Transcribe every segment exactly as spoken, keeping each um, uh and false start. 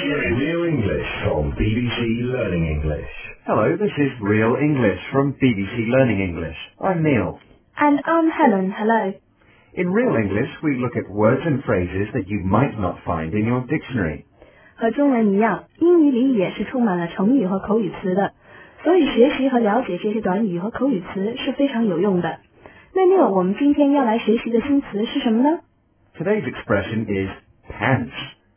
Real English from B B C Learning English. Hello, this is Real English from B B C Learning English. I'm Neil. And I'm Helen. Hello. In Real English, we look at words and phrases that you might not find in your dictionary. 和中文一样，英语里也是充满了成语和口语词的，所以学习和了解这些短语和口语词是非常有用的。那 Neil， 我们今天要来学习的新词是什么呢？ Today's expression is pants.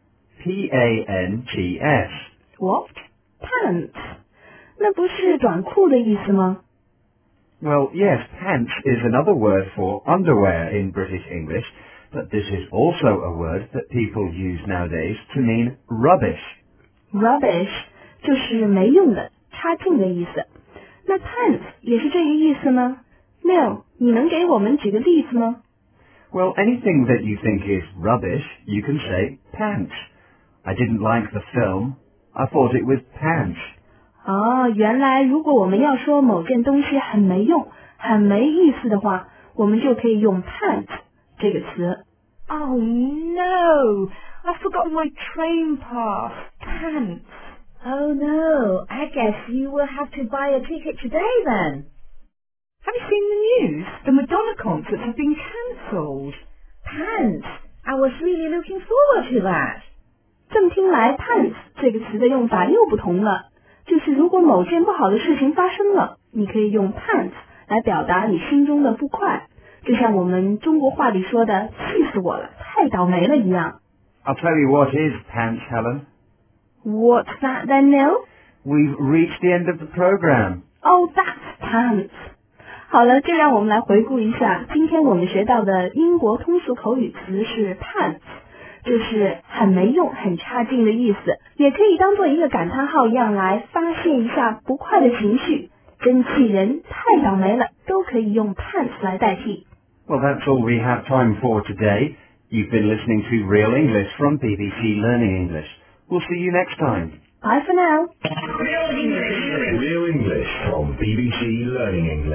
P A N T S. What? Pants? 那不是短裤的意思吗？ Well, yes, pants is another word for underwear in British English, but this is also a word that people use nowadays to mean rubbish. Rubbish 就是没用的、差劲的意思。那 pants 也是这个意思吗？ Neil， 你能给我们举个例子吗？ Well, anything that you think is rubbish, you can say pants. I didn't like the film. I thought it was pants. 哦，原来如果我们要说某件东西很没用、很没意思的话，我们就可以用 pants 这个词。 Oh no! I've forgotten my train pass. Pants. Oh no, I guess you will have to buy a ticket today then. Have you seen the news? The Madonna concerts have been cancelled. Pants. I was really looking forward to that. 这么听来 pants 这个词的用法又不同了，就是如果某件不好的事情发生了，你可以用 pants 来表达你心中的不快，就像我们中国话里说的气死我了，太倒霉了一样。 I'll tell you what is pants, Helen. What's that then, Neil? We've reached the end of the program. Oh, that's pants. 好了，就让我们来回顾一下，今天我们学到的英国通俗口语词是 pants， 就是很没用、很差劲的意思，也可以当做一个感叹号一样来发泄一下不快的情绪，真气人、太倒霉了，都可以用 pants 来代替。 Well, that's all we have time for today. You've been listening to Real English from B B C Learning English. We'll see you next time. Bye for now. Real English from B B C Learning English.